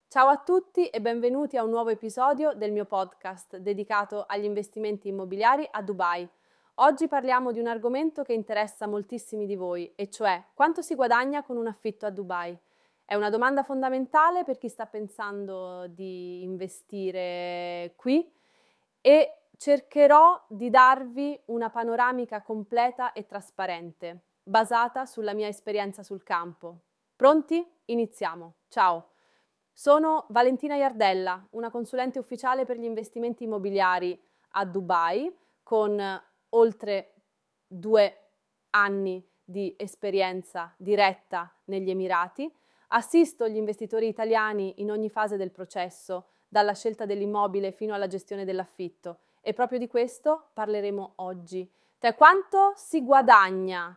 Ciao a tutti e benvenuti a un nuovo episodio del mio podcast dedicato agli investimenti immobiliari a Dubai. Oggi parliamo di un argomento che interessa moltissimi di voi, e cioè quanto si guadagna con un affitto a Dubai. È una domanda fondamentale per chi sta pensando di investire qui e cercherò di darvi una panoramica completa e trasparente, basata sulla mia esperienza sul campo. Pronti? Iniziamo. Ciao! Sono Valentina Iardella, una consulente ufficiale per gli investimenti immobiliari a Dubai, con oltre 2 anni di esperienza diretta negli Emirati. Assisto gli investitori italiani in ogni fase del processo, dalla scelta dell'immobile fino alla gestione dell'affitto, e proprio di questo parleremo oggi. Quanto si guadagna?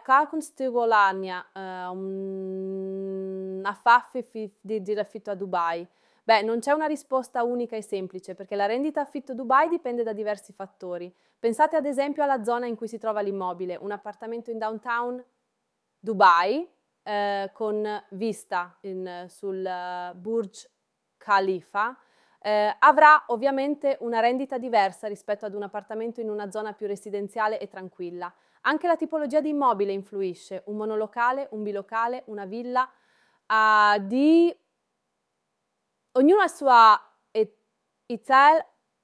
Un affitto di affitto a Dubai? Beh, non c'è una risposta unica e semplice, perché la rendita affitto Dubai dipende da diversi fattori. Pensate ad esempio alla zona in cui si trova l'immobile, un appartamento in downtown Dubai con vista sul Burj Khalifa. Avrà ovviamente una rendita diversa rispetto ad un appartamento in una zona più residenziale e tranquilla. Anche la tipologia di immobile influisce: un monolocale, un bilocale, una villa, ognuno ha la sua Ital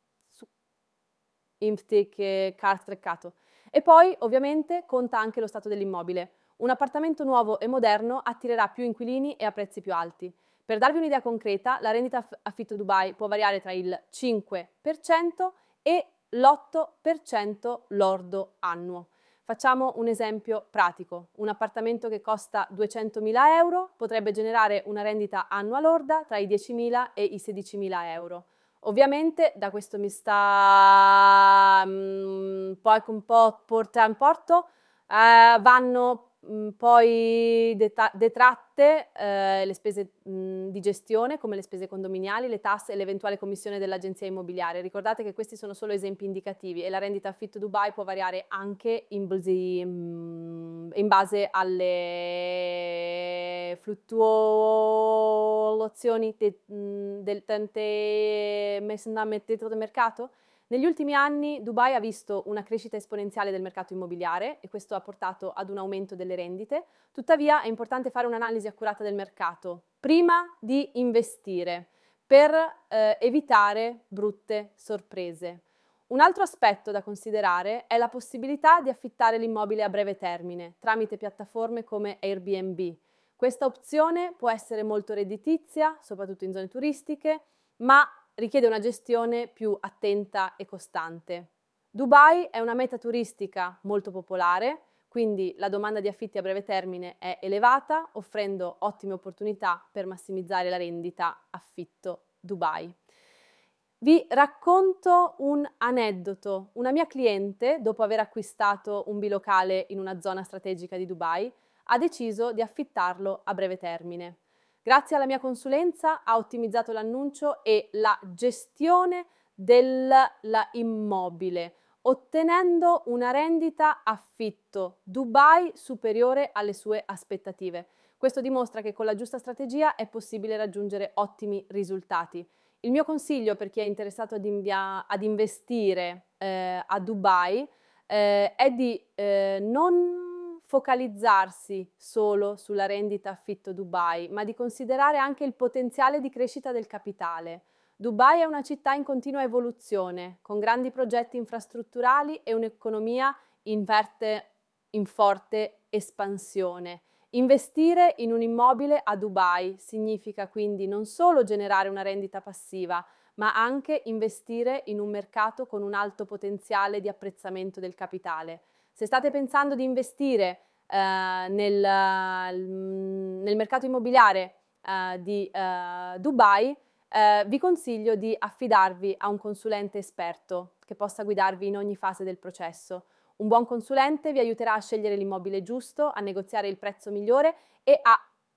Imtik Carstreccato. E poi ovviamente conta anche lo stato dell'immobile. Un appartamento nuovo e moderno attirerà più inquilini e a prezzi più alti. Per darvi un'idea concreta, la rendita affitto Dubai può variare tra il 5% e l'8% lordo annuo. Facciamo un esempio pratico: un appartamento che costa 200.000 euro potrebbe generare una rendita annua lorda tra i 10.000 e i 16.000 euro. Ovviamente da questo mi sta poi un po' porta in porto, vanno poi detratte le spese di gestione, come le spese condominiali, le tasse e l'eventuale commissione dell'agenzia immobiliare. Ricordate che questi sono solo esempi indicativi e la rendita affitto Dubai può variare anche in base alle fluttuazioni del tante messe dentro del mercato. Negli ultimi anni Dubai ha visto una crescita esponenziale del mercato immobiliare e questo ha portato ad un aumento delle rendite. Tuttavia è importante fare un'analisi accurata del mercato prima di investire per evitare brutte sorprese. Un altro aspetto da considerare è la possibilità di affittare l'immobile a breve termine tramite piattaforme come Airbnb. Questa opzione può essere molto redditizia, soprattutto in zone turistiche, ma richiede una gestione più attenta e costante. Dubai è una meta turistica molto popolare, quindi la domanda di affitti a breve termine è elevata, offrendo ottime opportunità per massimizzare la rendita affitto Dubai. Vi racconto un aneddoto. Una mia cliente, dopo aver acquistato un bilocale in una zona strategica di Dubai, ha deciso di affittarlo a breve termine. Grazie alla mia consulenza ha ottimizzato l'annuncio e la gestione dell'immobile, ottenendo una rendita affitto Dubai superiore alle sue aspettative. Questo dimostra che con la giusta strategia è possibile raggiungere ottimi risultati. Il mio consiglio per chi è interessato ad investire a Dubai è di non focalizzarsi solo sulla rendita affitto Dubai, ma di considerare anche il potenziale di crescita del capitale. Dubai è una città in continua evoluzione, con grandi progetti infrastrutturali e un'economia in forte espansione. Investire in un immobile a Dubai significa quindi non solo generare una rendita passiva, ma anche investire in un mercato con un alto potenziale di apprezzamento del capitale. Se state pensando di investire nel mercato immobiliare di Dubai, vi consiglio di affidarvi a un consulente esperto che possa guidarvi in ogni fase del processo. Un buon consulente vi aiuterà a scegliere l'immobile giusto, a negoziare il prezzo migliore e a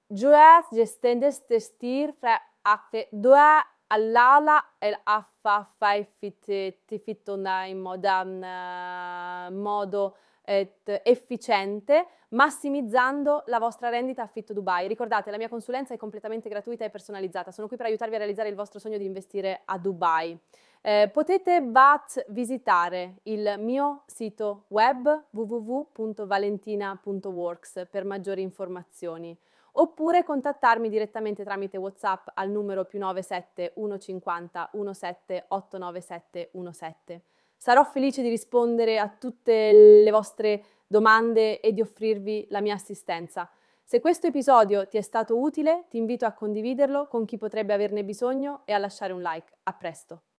gestir fra due all'ala e in modo efficiente, massimizzando la vostra rendita affitto Dubai. Ricordate, la mia consulenza è completamente gratuita e personalizzata. Sono qui per aiutarvi a realizzare il vostro sogno di investire a Dubai. Potete visitare il mio sito web www.valentina.works per maggiori informazioni, oppure contattarmi direttamente tramite WhatsApp al numero +97 150 17 897 17. Sarò felice di rispondere a tutte le vostre domande e di offrirvi la mia assistenza. Se questo episodio ti è stato utile, ti invito a condividerlo con chi potrebbe averne bisogno e a lasciare un like. A presto!